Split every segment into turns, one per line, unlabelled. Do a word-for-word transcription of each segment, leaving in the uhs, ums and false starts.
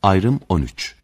Ayrım on üç.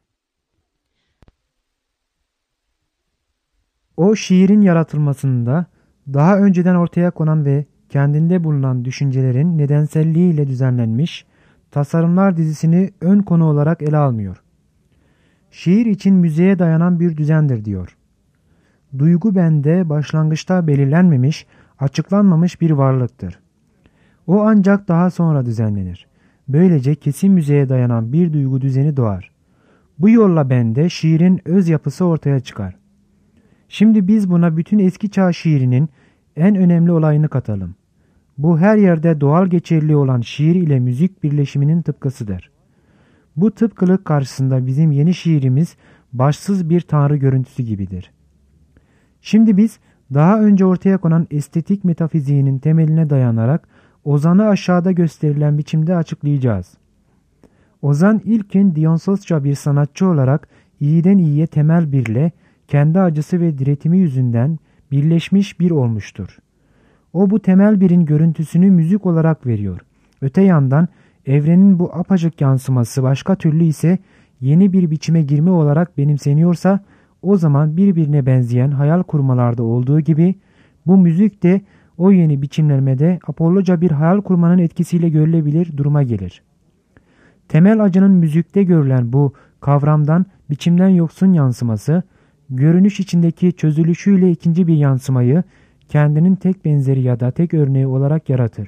O şiirin yaratılmasında daha önceden ortaya konan ve kendinde bulunan düşüncelerin nedenselliğiyle düzenlenmiş tasarımlar dizisini ön konu olarak ele almıyor. Şiir için müziğe dayanan bir düzendir diyor. Duygu bende başlangıçta belirlenmemiş, açıklanmamış bir varlıktır. O ancak daha sonra düzenlenir. Böylece kesin müziğe dayanan bir duygu düzeni doğar. Bu yolla bende şiirin öz yapısı ortaya çıkar. Şimdi biz buna bütün eski çağ şiirinin en önemli olayını katalım. Bu her yerde doğal geçerli olan şiir ile müzik birleşiminin tıpkısıdır. Bu tıpkılık karşısında bizim yeni şiirimiz başsız bir tanrı görüntüsü gibidir. Şimdi biz daha önce ortaya konan estetik metafiziğinin temeline dayanarak ozanı aşağıda gösterilen biçimde açıklayacağız. Ozan ilkin Dionysosça bir sanatçı olarak iyiden iyiye temel birle kendi acısı ve diretimi yüzünden birleşmiş bir olmuştur. O bu temel birin görüntüsünü müzik olarak veriyor. Öte yandan evrenin bu apaçık yansıması başka türlü ise yeni bir biçime girme olarak benimseniyorsa o zaman birbirine benzeyen hayal kurmalarda olduğu gibi bu müzik de o yeni biçimlenmede Apolloca bir hayal kurmanın etkisiyle görülebilir duruma gelir. Temel acının müzikte görülen bu kavramdan biçimden yoksun yansıması, görünüş içindeki çözülüşüyle ikinci bir yansımayı kendinin tek benzeri ya da tek örneği olarak yaratır.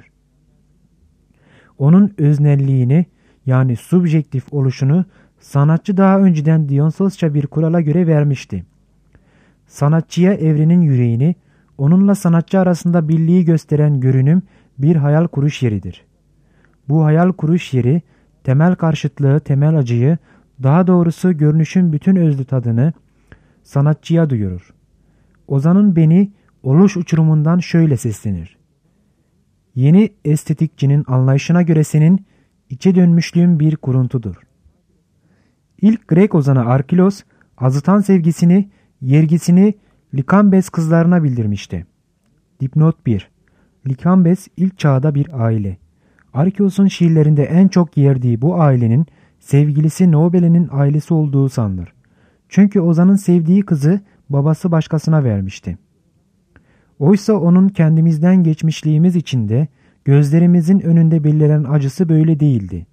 Onun öznelliğini yani subjektif oluşunu sanatçı daha önceden Dionysosça bir kurala göre vermişti. Sanatçıya evrenin yüreğini, onunla sanatçı arasında birliği gösteren görünüm bir hayal kuruş yeridir. Bu hayal kuruş yeri temel karşıtlığı, temel acıyı, daha doğrusu görünüşün bütün özlü tadını sanatçıya duyurur. Ozan'ın beni oluş uçurumundan şöyle seslenir. Yeni estetikçinin anlayışına göre senin içe dönmüşlüğün bir kuruntudur. İlk Grek ozanı Arkilos, azıtan sevgisini, yergisini Likambes kızlarına bildirmişti. Dipnot bir. Likambes ilk çağda bir aile. Arkilos'un şiirlerinde en çok yerdiği bu ailenin sevgilisi Nobele'nin ailesi olduğu sanılır. Çünkü ozanın sevdiği kızı babası başkasına vermişti. Oysa onun kendimizden geçmişliğimiz içinde gözlerimizin önünde beliren acısı böyle değildi.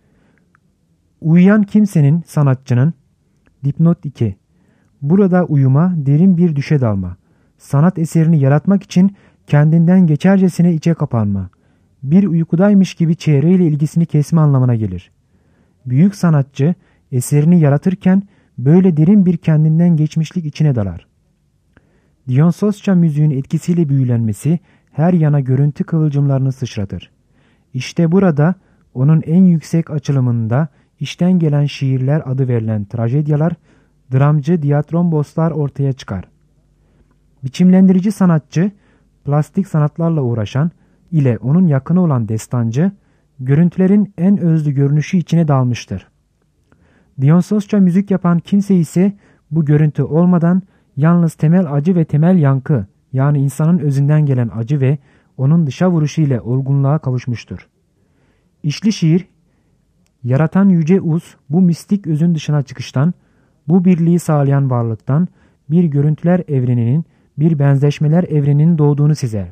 Uyuyan kimsenin, sanatçının, dipnot iki. Burada uyuma, derin bir düşe dalma. Sanat eserini yaratmak için kendinden geçercesine içe kapanma. Bir uykudaymış gibi çevreyle ilgisini kesme anlamına gelir. Büyük sanatçı eserini yaratırken böyle derin bir kendinden geçmişlik içine dalar. Dionysosça müziğin etkisiyle büyülenmesi her yana görüntü kıvılcımlarını sıçratır. İşte burada onun en yüksek açılımında işten gelen şiirler adı verilen trajedyalar, dramcı diatromboslar ortaya çıkar. Biçimlendirici sanatçı, plastik sanatlarla uğraşan ile onun yakını olan destancı, görüntülerin en özlü görünüşü içine dalmıştır. Dionysosça müzik yapan kimse ise bu görüntü olmadan yalnız temel acı ve temel yankı, yani insanın özünden gelen acı ve onun dışa vuruşu ile olgunluğa kavuşmuştur. İşli şiir, yaratan yüce uz bu mistik özün dışına çıkıştan, bu birliği sağlayan varlıktan bir görüntüler evreninin, bir benzeşmeler evreninin doğduğunu sezer.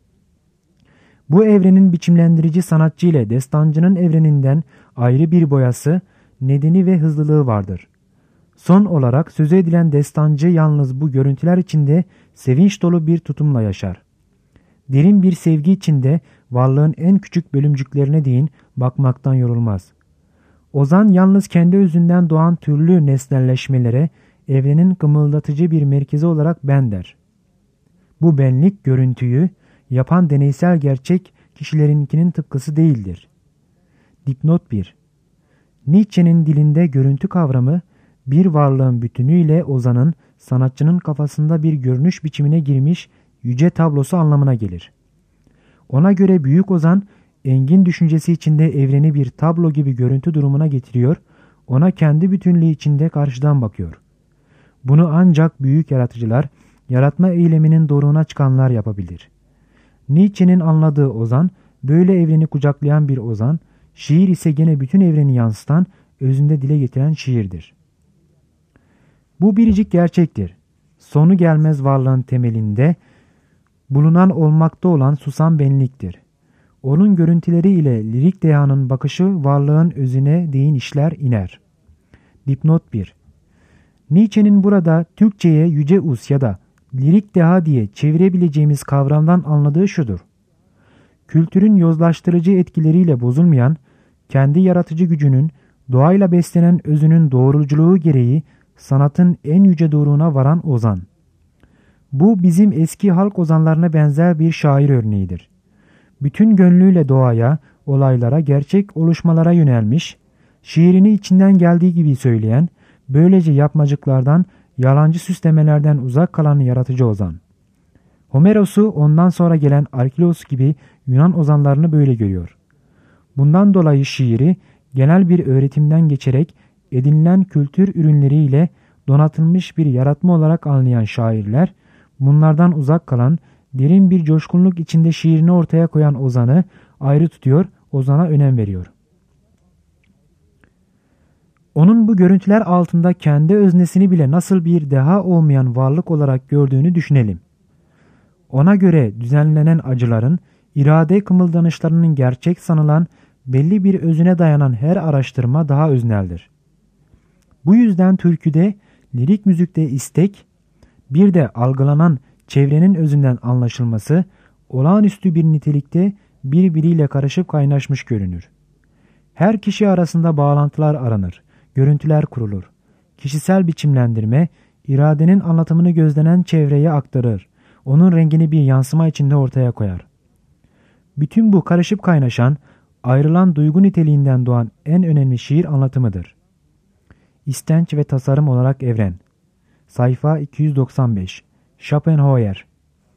Bu evrenin biçimlendirici sanatçı ile destancının evreninden ayrı bir boyası, nedeni ve hızlılığı vardır. Son olarak sözü edilen destancı yalnız bu görüntüler içinde sevinç dolu bir tutumla yaşar. Derin bir sevgi içinde varlığın en küçük bölümcüklerine değin bakmaktan yorulmaz. Ozan yalnız kendi özünden doğan türlü nesnelleşmelere evrenin kımıldatıcı bir merkezi olarak ben der. Bu benlik görüntüyü yapan deneysel gerçek kişilerinkinin tıpkısı değildir. Dipnot bir. Nietzsche'nin dilinde görüntü kavramı bir varlığın bütünüyle ozanın, sanatçının kafasında bir görünüş biçimine girmiş yüce tablosu anlamına gelir. Ona göre büyük ozan, engin düşüncesi içinde evreni bir tablo gibi görüntü durumuna getiriyor, ona kendi bütünlüğü içinde karşıdan bakıyor. Bunu ancak büyük yaratıcılar, yaratma eyleminin doruğuna çıkanlar yapabilir. Nietzsche'nin anladığı ozan, böyle evreni kucaklayan bir ozan, şiir ise gene bütün evreni yansıtan özünde dile getiren şiirdir. Bu biricik gerçektir. Sonu gelmez varlığın temelinde bulunan olmakta olan susam benliktir. Onun görüntüleri ile lirik dehanın bakışı varlığın özüne değin işler iner. Dipnot bir. Nietzsche'nin burada Türkçe'ye yüce us ya da lirik deha diye çevirebileceğimiz kavramdan anladığı şudur. Kültürün yozlaştırıcı etkileriyle bozulmayan, kendi yaratıcı gücünün, doğayla beslenen özünün doğruculuğu gereği sanatın en yüce doruğuna varan ozan. Bu bizim eski halk ozanlarına benzer bir şair örneğidir. Bütün gönlüyle doğaya, olaylara, gerçek oluşmalara yönelmiş, şiirini içinden geldiği gibi söyleyen, böylece yapmacıklardan, yalancı süslemelerden uzak kalan yaratıcı ozan. Homeros'u ondan sonra gelen Arkilos gibi Yunan ozanlarını böyle görüyor. Bundan dolayı şiiri genel bir öğretimden geçerek edinilen kültür ürünleriyle donatılmış bir yaratma olarak anlayan şairler, bunlardan uzak kalan, derin bir coşkunluk içinde şiirini ortaya koyan ozanı ayrı tutuyor, ozana önem veriyor. Onun bu görüntüler altında kendi öznesini bile nasıl bir deha olmayan varlık olarak gördüğünü düşünelim. Ona göre düzenlenen acıların, irade kımıldanışlarının gerçek sanılan belli bir özüne dayanan her araştırma daha özneldir. Bu yüzden türküde, lirik müzikte istek, bir de algılanan çevrenin özünden anlaşılması, olağanüstü bir nitelikte birbiriyle karışıp kaynaşmış görünür. Her kişi arasında bağlantılar aranır, görüntüler kurulur. Kişisel biçimlendirme, iradenin anlatımını gözlenen çevreye aktarır, onun rengini bir yansıma içinde ortaya koyar. Bütün bu karışıp kaynaşan, ayrılan duygu niteliğinden doğan en önemli şiir anlatımıdır. İstenç ve tasarım olarak evren. Sayfa iki yüz doksan beş. Schopenhauer.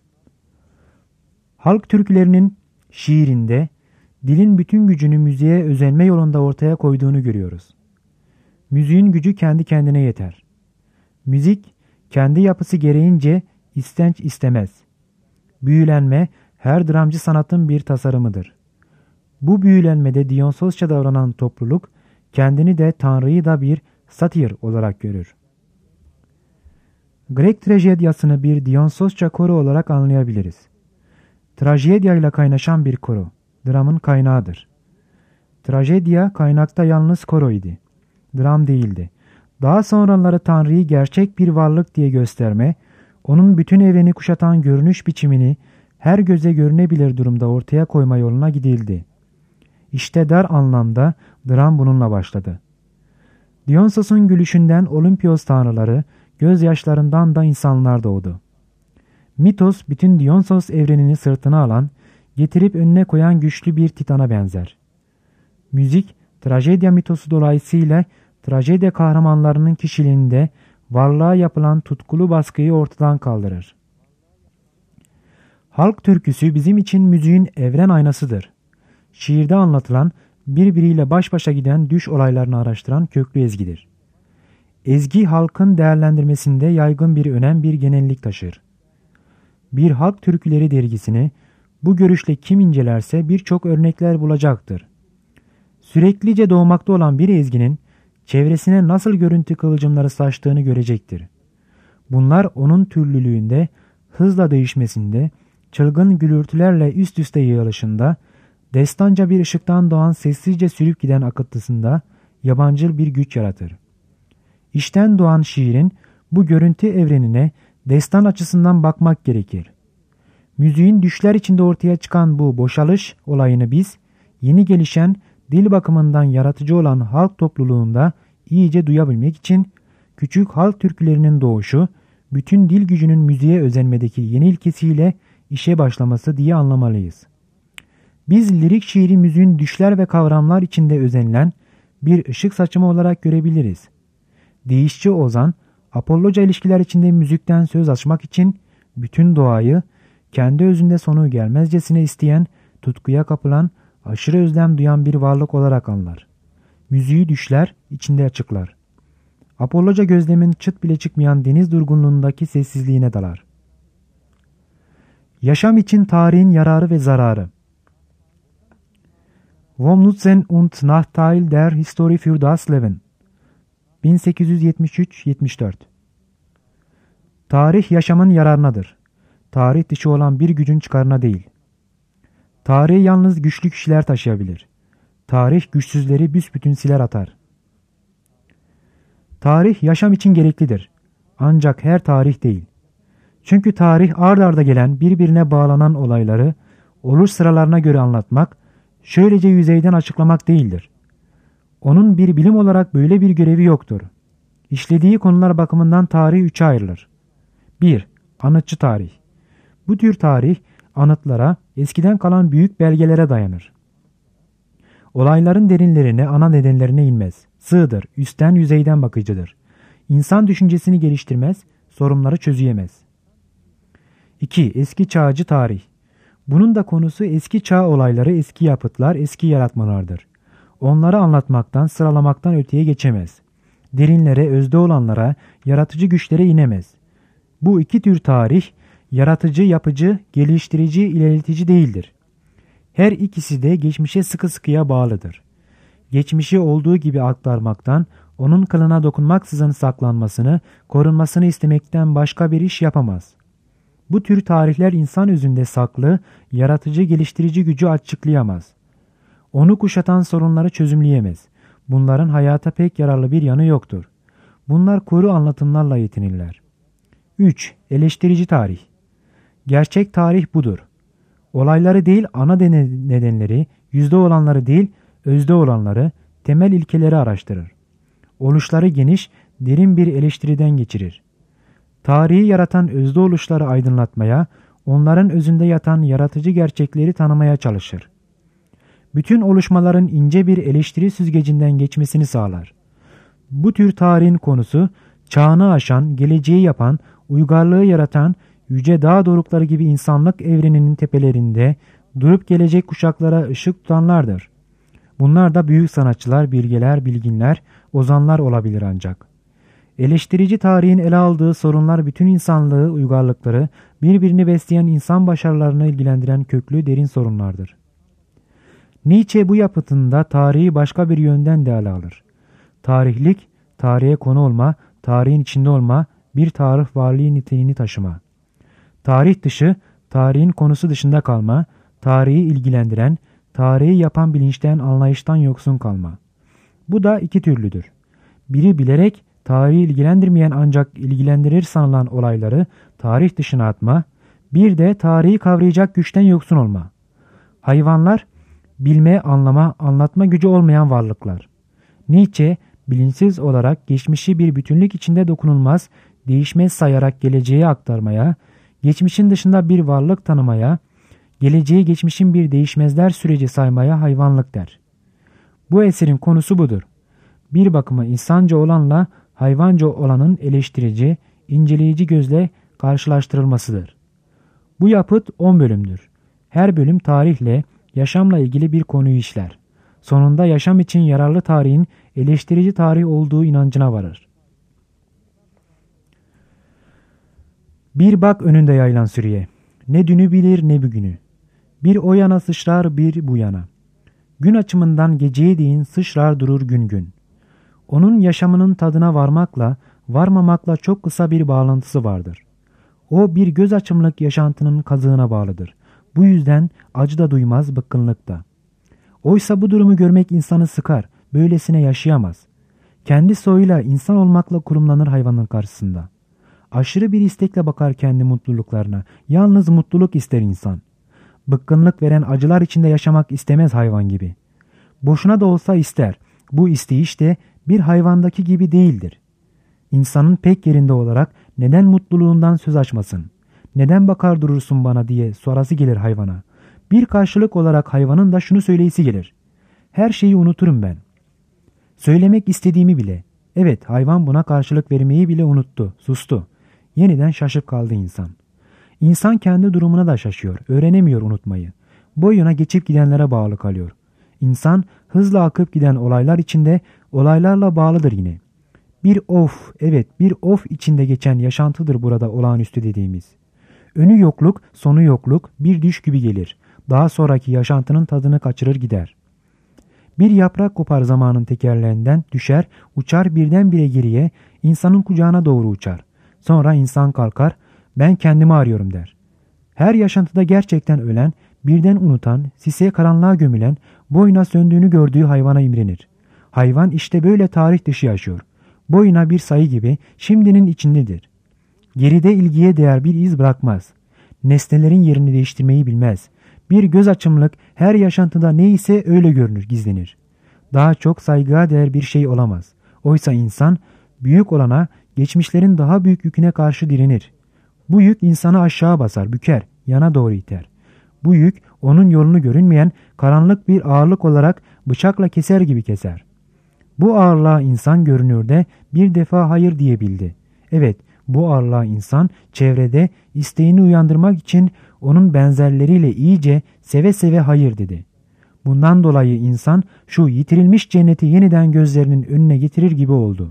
Halk türkülerinin şiirinde dilin bütün gücünü müziğe özenme yolunda ortaya koyduğunu görüyoruz. Müziğin gücü kendi kendine yeter. Müzik kendi yapısı gereğince istenç istemez. Büyülenme her dramcı sanatın bir tasarımıdır. Bu büyülenmede Dionysosça davranan topluluk kendini de Tanrı'yı da bir satir olarak görür. Grek trajedyasını bir Dionysosça koro olarak anlayabiliriz. Trajedya ile kaynaşan bir koro, dramın kaynağıdır. Trajedya kaynakta yalnız koro idi, dram değildi. Daha sonraları Tanrı'yı gerçek bir varlık diye gösterme, onun bütün evreni kuşatan görünüş biçimini her göze görünebilir durumda ortaya koyma yoluna gidildi. İşte dar anlamda dram bununla başladı. Dionysos'un gülüşünden Olimpios tanrıları, gözyaşlarından da insanlar doğdu. Mitos bütün Dionysos evrenini sırtına alan, getirip önüne koyan güçlü bir titana benzer. Müzik, trajedya mitosu dolayısıyla trajedya kahramanlarının kişiliğinde varlığa yapılan tutkulu baskıyı ortadan kaldırır. Halk türküsü bizim için müziğin evren aynasıdır. Şiirde anlatılan, birbiriyle baş başa giden düş olaylarını araştıran köklü ezgidir. Ezgi halkın değerlendirmesinde yaygın bir önem bir genellik taşır. Bir halk türküleri dergisini bu görüşle kim incelerse birçok örnekler bulacaktır. Süreklice doğmakta olan bir ezginin çevresine nasıl görüntü kıvılcımları saçtığını görecektir. Bunlar onun türlülüğünde, hızla değişmesinde, çılgın gülürtülerle üst üste yığılışında, destanca bir ışıktan doğan sessizce sürüp giden akıntısında yabancıl bir güç yaratır. İşten doğan şiirin bu görüntü evrenine destan açısından bakmak gerekir. Müziğin düşler içinde ortaya çıkan bu boşalış olayını biz, yeni gelişen, dil bakımından yaratıcı olan halk topluluğunda iyice duyabilmek için küçük halk türkülerinin doğuşu, bütün dil gücünün müziğe özenmedeki yeni ilkesiyle işe başlaması diye anlamalıyız. Biz lirik şiiri müziğin düşler ve kavramlar içinde özenilen bir ışık saçımı olarak görebiliriz. Değişçi ozan, Apolloca ilişkiler içinde müzikten söz açmak için bütün doğayı, kendi özünde sonu gelmezcesine isteyen, tutkuya kapılan, aşırı özlem duyan bir varlık olarak anlar. Müziği düşler, içinde açıklar. Apolloca gözlemin çıt bile çıkmayan deniz durgunluğundaki sessizliğine dalar. Yaşam için tarihin yararı ve zararı. Vom Nutzen und Nachteil der Historie für das Leben. bin sekiz yüz yetmiş üç yetmiş dört. Tarih yaşamın yararınadır. Tarih dışı olan bir gücün çıkarına değil. Tarihi yalnız güçlü kişiler taşıyabilir. Tarih güçsüzleri büsbütün siler atar. Tarih yaşam için gereklidir. Ancak her tarih değil. Çünkü tarih ard arda gelen birbirine bağlanan olayları oluş sıralarına göre anlatmak, şöylece yüzeyden açıklamak değildir. Onun bir bilim olarak böyle bir görevi yoktur. İşlediği konular bakımından tarih üçe ayrılır. bir. Anıtçı tarih. Bu tür tarih anıtlara, eskiden kalan büyük belgelere dayanır. Olayların derinlerine, ana nedenlerine inmez. Sığdır, üstten yüzeyden bakıcıdır. İnsan düşüncesini geliştirmez, sorunları çözüyemez. iki. Eski çağcı tarih. Bunun da konusu eski çağ olayları, eski yapıtlar, eski yaratmalardır. Onları anlatmaktan, sıralamaktan öteye geçemez. Derinlere, özde olanlara, yaratıcı güçlere inemez. Bu iki tür tarih, yaratıcı, yapıcı, geliştirici, ilerletici değildir. Her ikisi de geçmişe sıkı sıkıya bağlıdır. Geçmişi olduğu gibi aktarmaktan, onun kılına dokunmaksızın saklanmasını, korunmasını istemekten başka bir iş yapamaz. Bu tür tarihler insan özünde saklı, yaratıcı, geliştirici gücü açıklayamaz. Onu kuşatan sorunları çözümleyemez. Bunların hayata pek yararlı bir yanı yoktur. Bunlar kuru anlatımlarla yetinirler. üç. Eleştirici tarih. Gerçek tarih budur. Olayları değil ana nedenleri, yüzde olanları değil özde olanları, temel ilkeleri araştırır. Oluşları geniş, derin bir eleştiriden geçirir. Tarihi yaratan özde oluşları aydınlatmaya, onların özünde yatan yaratıcı gerçekleri tanımaya çalışır. Bütün oluşmaların ince bir eleştiri süzgecinden geçmesini sağlar. Bu tür tarihin konusu, çağını aşan, geleceği yapan, uygarlığı yaratan, yüce dağ dorukları gibi insanlık evreninin tepelerinde durup gelecek kuşaklara ışık tutanlardır. Bunlar da büyük sanatçılar, bilgeler, bilginler, ozanlar olabilir ancak. Eleştirici tarihin ele aldığı sorunlar bütün insanlığı, uygarlıkları, birbirini besleyen insan başarılarını ilgilendiren köklü, derin sorunlardır. Nietzsche bu yapıtında tarihi başka bir yönden de ele alır. Tarihlik, tarihe konu olma, tarihin içinde olma, bir tarih varlığı niteliğini taşıma. Tarih dışı, tarihin konusu dışında kalma, tarihi ilgilendiren, tarihi yapan bilinçten, anlayıştan yoksun kalma. Bu da iki türlüdür. Biri bilerek, tarihi ilgilendirmeyen ancak ilgilendirir sanılan olayları tarih dışına atma, bir de tarihi kavrayacak güçten yoksun olma. Hayvanlar, bilme, anlama, anlatma gücü olmayan varlıklar. Nietzsche, bilinçsiz olarak geçmişi bir bütünlük içinde dokunulmaz, değişmez sayarak geleceğe aktarmaya, geçmişin dışında bir varlık tanımaya, geleceği geçmişin bir değişmezler süreci saymaya hayvanlık der. Bu eserin konusu budur. Bir bakıma insanca olanla hayvanca olanın eleştirici, inceleyici gözle karşılaştırılmasıdır. Bu yapıt on bölümdür. Her bölüm tarihle, yaşamla ilgili bir konuyu işler. Sonunda yaşam için yararlı tarihin eleştirici tarih olduğu inancına varır. Bir bak önünde yayılan sürüye. Ne dünü bilir ne bugünü. Bir o yana sıçrar bir bu yana. Gün açımından geceye değin sıçrar durur gün gün. Onun yaşamının tadına varmakla, varmamakla çok kısa bir bağlantısı vardır. O bir göz açımlık yaşantının kazığına bağlıdır. Bu yüzden acı da duymaz, bıkkınlık da. Oysa bu durumu görmek insanı sıkar, böylesine yaşayamaz. Kendi soyuyla insan olmakla kurumlanır hayvanın karşısında. Aşırı bir istekle bakar kendi mutluluklarına, yalnız mutluluk ister insan. Bıkkınlık veren acılar içinde yaşamak istemez hayvan gibi. Boşuna da olsa ister, bu isteyiş de bir hayvandaki gibi değildir. İnsanın pek yerinde olarak neden mutluluğundan söz açmasın? Neden bakar durursun bana diye sorası gelir hayvana. Bir karşılık olarak hayvanın da şunu söyleyisi gelir. Her şeyi unuturum ben. Söylemek istediğimi bile. Evet, hayvan buna karşılık vermeyi bile unuttu, sustu. Yeniden şaşıp kaldı insan. İnsan kendi durumuna da şaşıyor, öğrenemiyor unutmayı. Boyuna geçip gidenlere bağlı kalıyor. İnsan hızla akıp giden olaylar içinde olaylarla bağlıdır yine. Bir of, evet bir of içinde geçen yaşantıdır burada olağanüstü dediğimiz. Önü yokluk, sonu yokluk, bir düş gibi gelir. Daha sonraki yaşantının tadını kaçırır gider. Bir yaprak kopar zamanın tekerleğinden, düşer, uçar birdenbire geriye, insanın kucağına doğru uçar. Sonra insan kalkar, ben kendimi arıyorum der. Her yaşantıda gerçekten ölen, birden unutan, sise karanlığa gömülen, boyuna söndüğünü gördüğü hayvana imrenir. Hayvan işte böyle tarih dışı yaşıyor. Boyuna bir sayı gibi şimdinin içindedir. Geride ilgiye değer bir iz bırakmaz. Nesnelerin yerini değiştirmeyi bilmez. Bir göz açımlık her yaşantıda neyse öyle görünür, gizlenir. Daha çok saygıya değer bir şey olamaz. Oysa insan büyük olana, geçmişlerin daha büyük yüküne karşı direnir. Bu yük insanı aşağı basar, büker, yana doğru iter. Bu yük onun yolunu görünmeyen karanlık bir ağırlık olarak bıçakla keser gibi keser. Bu ağırlığa insan görünürde bir defa hayır diyebildi. Evet, bu ağırlığa insan çevrede isteğini uyandırmak için onun benzerleriyle iyice seve seve hayır dedi. Bundan dolayı insan şu yitirilmiş cenneti yeniden gözlerinin önüne getirir gibi oldu.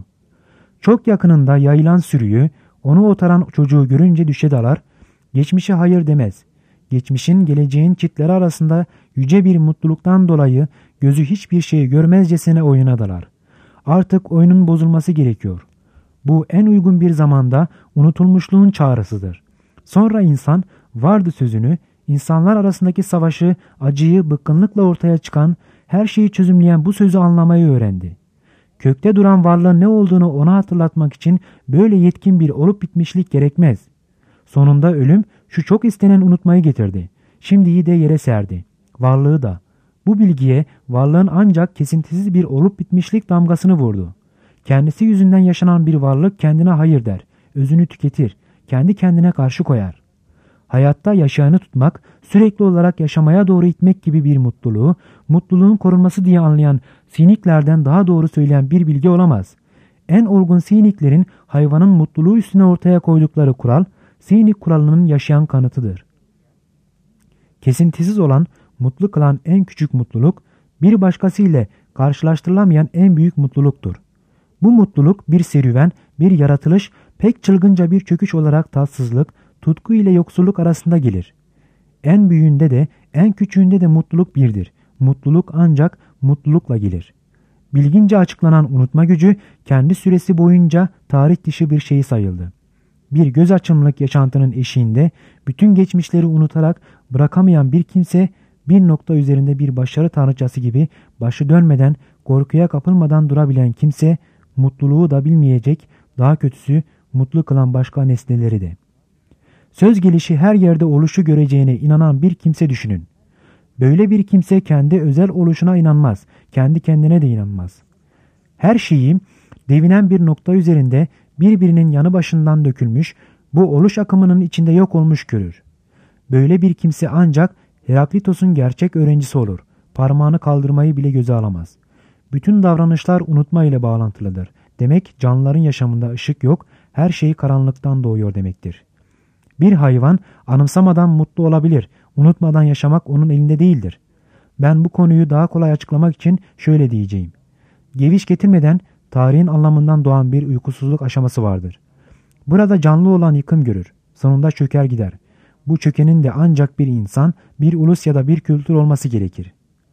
Çok yakınında yayılan sürüyü, onu otaran çocuğu görünce düşe dalar, geçmişe hayır demez. Geçmişin geleceğin çitleri arasında yüce bir mutluluktan dolayı gözü hiçbir şeyi görmezcesine oyuna dalar. Artık oyunun bozulması gerekiyor. Bu en uygun bir zamanda unutulmuşluğun çağrısıdır. Sonra insan vardı sözünü, insanlar arasındaki savaşı, acıyı, bıkkınlıkla ortaya çıkan, her şeyi çözümleyen bu sözü anlamayı öğrendi. Kökte duran varlığın ne olduğunu ona hatırlatmak için böyle yetkin bir olup bitmişlik gerekmez. Sonunda ölüm şu çok istenen unutmayı getirdi. Şimdiyi de yere serdi. Varlığı da. Bu bilgiye varlığın ancak kesintisiz bir olup bitmişlik damgasını vurdu. Kendisi yüzünden yaşanan bir varlık kendine hayır der, özünü tüketir, kendi kendine karşı koyar. Hayatta yaşayanı tutmak, sürekli olarak yaşamaya doğru itmek gibi bir mutluluğu, mutluluğun korunması diye anlayan siniklerden daha doğru söyleyen bir bilgi olamaz. En olgun siniklerin hayvanın mutluluğu üstüne ortaya koydukları kural, sinik kuralının yaşayan kanıtıdır. Kesintisiz olan, mutlu kılan en küçük mutluluk, bir başkası ile karşılaştırılamayan en büyük mutluluktur. Bu mutluluk bir serüven, bir yaratılış, pek çılgınca bir çöküş olarak tatsızlık, tutku ile yoksulluk arasında gelir. En büyüğünde de, en küçüğünde de mutluluk birdir. Mutluluk ancak mutlulukla gelir. Bilgince açıklanan unutma gücü, kendi süresi boyunca tarih dışı bir şey sayıldı. Bir göz açımlık yaşantının eşiğinde, bütün geçmişleri unutarak bırakamayan bir kimse, bir nokta üzerinde bir başarı tanrıçası gibi başı dönmeden, korkuya kapılmadan durabilen kimse, mutluluğu da bilmeyecek, daha kötüsü mutlu kılan başka nesneleri de. Söz gelişi her yerde oluşu göreceğine inanan bir kimse düşünün. Böyle bir kimse kendi özel oluşuna inanmaz, kendi kendine de inanmaz. Her şeyi devinen bir nokta üzerinde birbirinin yanı başından dökülmüş, bu oluş akımının içinde yok olmuş görür. Böyle bir kimse ancak Heraklitos'un gerçek öğrencisi olur. Parmağını kaldırmayı bile göze alamaz. Bütün davranışlar unutma ile bağlantılıdır. Demek canlıların yaşamında ışık yok, her şey karanlıktan doğuyor demektir. Bir hayvan anımsamadan mutlu olabilir, unutmadan yaşamak onun elinde değildir. Ben bu konuyu daha kolay açıklamak için şöyle diyeceğim. Geviş getirmeden tarihin anlamından doğan bir uykusuzluk aşaması vardır. Burada canlı olan yıkım görür, sonunda çöker gider. Bu çökenin de ancak bir insan, bir ulus ya da bir kültür olması gerekir.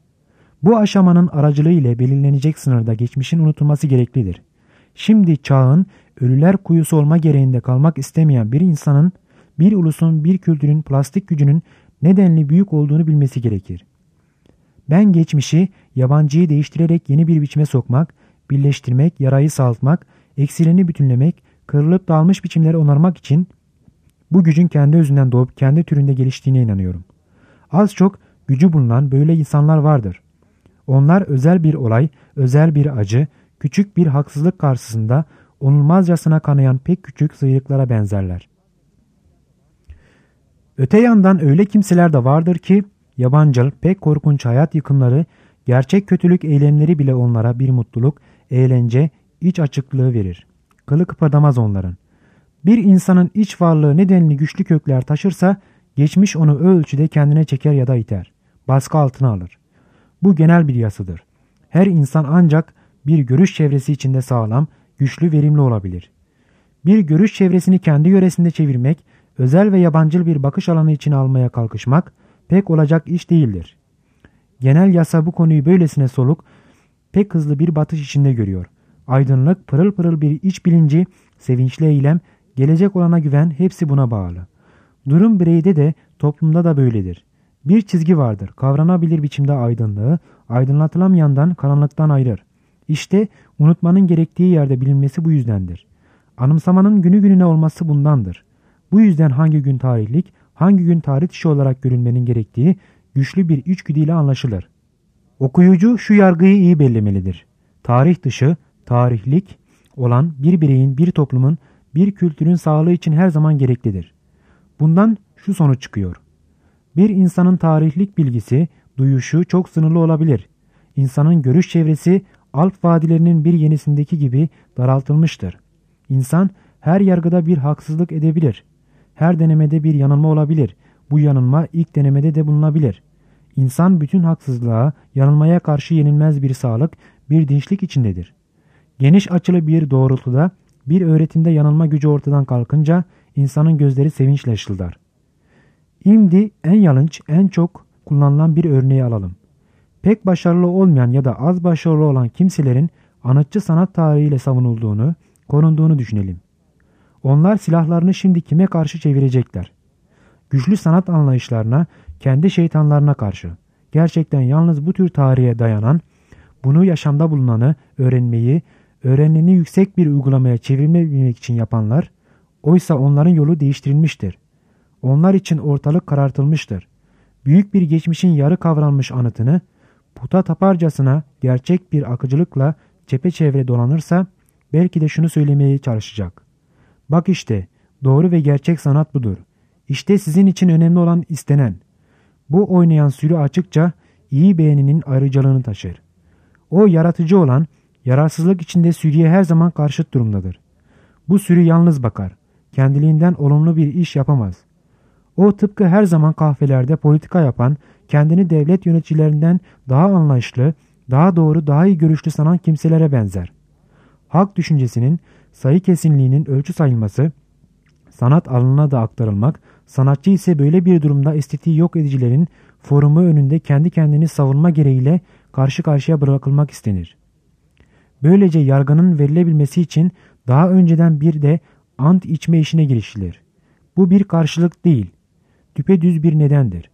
Bu aşamanın aracılığı ile belirlenecek sınırda geçmişin unutulması gereklidir. Şimdi çağın ölüler kuyusu olma gereğinde kalmak istemeyen bir insanın, bir ulusun, bir kültürün plastik gücünün nedenli büyük olduğunu bilmesi gerekir. Ben geçmişi, yabancıyı değiştirerek yeni bir biçime sokmak, birleştirmek, yarayı sağaltmak, eksileni bütünlemek, kırılıp dağılmış biçimleri onarmak için bu gücün kendi özünden doğup kendi türünde geliştiğine inanıyorum. Az çok gücü bulunan böyle insanlar vardır. Onlar özel bir olay, özel bir acı, küçük bir haksızlık karşısında onulmazcasına kanayan pek küçük sıyrıklara benzerler. Öte yandan öyle kimseler de vardır ki yabancıl, pek korkunç hayat yıkımları, gerçek kötülük eylemleri bile onlara bir mutluluk, eğlence, iç açıklığı verir. Kılı kıpırdamaz onların. Bir insanın iç varlığı nedenli güçlü kökler taşırsa, geçmiş onu o ölçüde kendine çeker ya da iter. Baskı altına alır. Bu genel bir yasıdır. Her insan ancak bir görüş çevresi içinde sağlam, güçlü, verimli olabilir. Bir görüş çevresini kendi yöresinde çevirmek, özel ve yabancıl bir bakış alanı içine almaya kalkışmak pek olacak iş değildir. Genel yasa bu konuyu böylesine soluk, pek hızlı bir batış içinde görüyor. Aydınlık, pırıl pırıl bir iç bilinci, sevinçli eylem, gelecek olana güven hepsi buna bağlı. Durum bireyde de toplumda da böyledir. Bir çizgi vardır, kavranabilir biçimde aydınlığı, aydınlatılamayandan karanlıktan ayırır. İşte unutmanın gerektiği yerde bilinmesi bu yüzdendir. Anımsamanın günü gününe olması bundandır. Bu yüzden hangi gün tarihlik, hangi gün tarih dışı olarak görülmenin gerektiği güçlü bir içgüdüyle anlaşılır. Okuyucu şu yargıyı iyi bellemelidir. Tarih dışı, tarihlik olan bir bireyin, bir toplumun, bir kültürün sağlığı için her zaman gereklidir. Bundan şu sonuç çıkıyor. Bir insanın tarihlik bilgisi, duyuşu çok sınırlı olabilir. İnsanın görüş çevresi Alp vadilerinin bir yenisindeki gibi daraltılmıştır. İnsan her yargıda bir haksızlık edebilir. Her denemede bir yanılma olabilir. Bu yanılma ilk denemede de bulunabilir. İnsan bütün haksızlığa, yanılmaya karşı yenilmez bir sağlık, bir dinçlik içindedir. Geniş açılı bir doğrultuda, bir öğretimde yanılma gücü ortadan kalkınca insanın gözleri sevinçle ışıldar. Şimdi en yalınç, en çok kullanılan bir örneği alalım. Pek başarılı olmayan ya da az başarılı olan kimselerin anıtçı sanat tarihiyle savunulduğunu, korunduğunu düşünelim. Onlar silahlarını şimdi kime karşı çevirecekler? Güçlü sanat anlayışlarına, kendi şeytanlarına karşı. Gerçekten yalnız bu tür tarihe dayanan, bunu yaşamda bulunanı öğrenmeyi, öğrenileni yüksek bir uygulamaya çevirmemek için yapanlar, oysa onların yolu değiştirilmiştir. Onlar için ortalık karartılmıştır. Büyük bir geçmişin yarı kavranmış anıtını, puta taparcasına gerçek bir akıcılıkla çepeçevre dolanırsa, belki de şunu söylemeye çalışacak. Bak işte, doğru ve gerçek sanat budur. İşte sizin için önemli olan istenen. Bu oynayan sürü açıkça iyi beğeninin ayrıcalığını taşır. O yaratıcı olan, yararsızlık içinde sürüye her zaman karşıt durumdadır. Bu sürü yalnız bakar. Kendiliğinden olumlu bir iş yapamaz. O tıpkı her zaman kahvelerde politika yapan, kendini devlet yöneticilerinden daha anlayışlı, daha doğru, daha iyi görüşlü sanan kimselere benzer. Halk düşüncesinin sayı kesinliğinin ölçü sayılması, sanat alanına da aktarılmak, sanatçı ise böyle bir durumda estetiği yok edicilerin forumu önünde kendi kendini savunma gereğiyle karşı karşıya bırakılmak istenir. Böylece yargının verilebilmesi için daha önceden bir de ant içme işine girişilir. Bu bir karşılık değil, düpedüz bir nedendir.